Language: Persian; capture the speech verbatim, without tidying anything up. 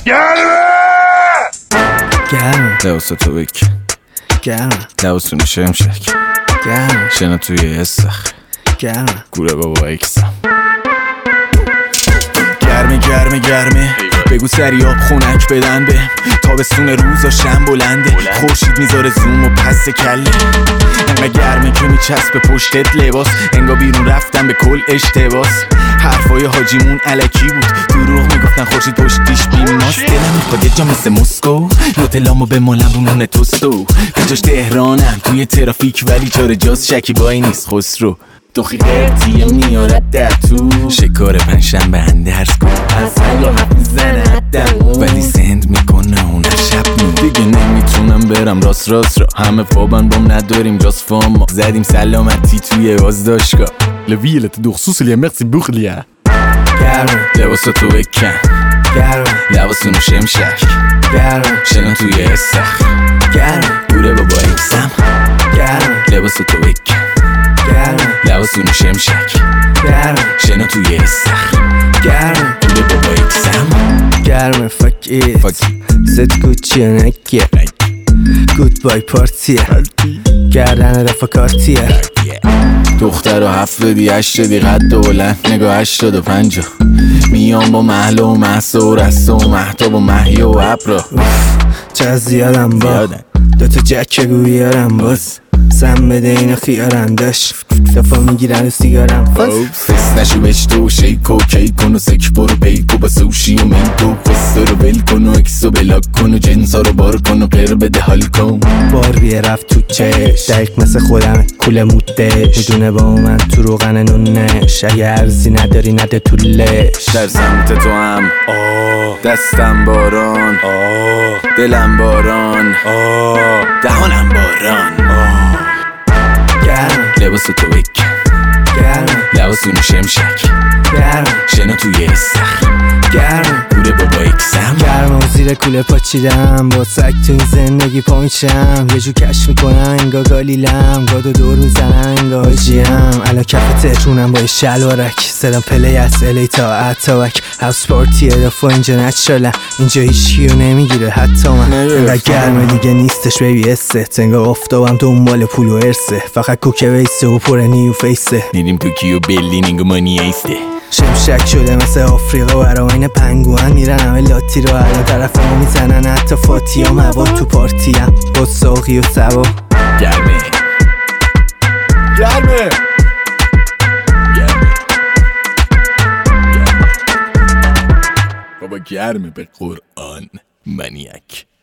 گرمه گرمه لباس تو بک گرمه لباسونو شمشک گرمه شنا توی استخ گرمه گوره بابا اکسم گرمه گرمه گرمه بگو سریاب خونک بدن به تابستون روزا شم بلنده خورشید میذاره زوم و پس کله انقدر گرمه که میچسبه پشتت لباس انگا بیرون رفتن به کل اشتباس حرفای حاجیمون علکی بود دروغ میگفتن خورشید پشتیش بیماست دلم میخواد یه جا مثل مسکو نوتلامو به مالم رو نونه توستو کجاش تهرانم توی ترافیک ولی چاره جاز شکیبایی نیست خسرو دخی قرطیه میارد در تو شکار پنجشنبه اندرز کن اصلا یا حرف میزنه حدم ولی سند میکنه اونه شب نو دیگه نمیتونم برم راست راست را همه فابن بام نداریم جاست فام ما زدیم سلامتی توی بازداشتگاه لویلت دو خصوص لی مرسی بخلیا گرمه لباسا تو بکن گرمه لباسونو شمشک گرمه شنا توی استخ گرمه گوره بابا اکسم گرمه لباسا تو بکن گرمه لباسونو شمشک گرمه شنا توی استخ گرمه گوره بابا اکسم گرمه fuck it Fuck ست گوچی و نکیه گود بای پارتیه گردن رفا کارتیه دختر و هفت دی هشت دی قد و بلند نگاه هشتاد و پنجا میام با محله و محسا و رسته و محتاب و محیه و عبرا چه زیادم با دوتا جک بگو بیارم باز سم بده اینو خیارم داشت دفا میگیرن و سیگارم فاز فست نشو بشتو و شیک و کیک کن و سک برو پیک و با سوشی و میکو قصه رو بل کن و اکس و بلاک کن و جنسا رو بار کن و قیر بده حال کن بار بیه رفت تو چش دقیق مثل خودم کول مودش میدونه با من تو روغن نونش اگه ارزی نداری نده تو لش در سمت تو هم دستم باران دلم باران دهانم باران گرمه لباس تو بکن گرمه لباسونو شمشک گرمه شنا توی استخ گرمه گوره بابا اکسم گرمه و زیر کوله پاچیدم با سگ تو این زندگی پا میشم یه جو کش میکنم انگا گالیلم گادو دور میزنم انگا حاجیم الان کف تهرونم با یه شلوارک زدم پلی از الی تا اتاوک هاوس پارتی ادافا اینجا نچرالم اینجا هیچکیو نمیگیره حتی من انقدر گرمه دیگه نیستش بیبی است انگا افتابم دنبال پول و ارسه فقط کوکه ویسه و پر نیو فیسه دیدیم توکیو برلین انگا مانی ایسته شمشک شده مثل آفریقا و عراین پنگوان میرن همه لاتی رو الان طرف ما میزنن حتی فاتی ها مواد تو پارتی هم با ساقی و سبا گرمه گرمه گرمه گرمه بابا گرمه به قرآن منیک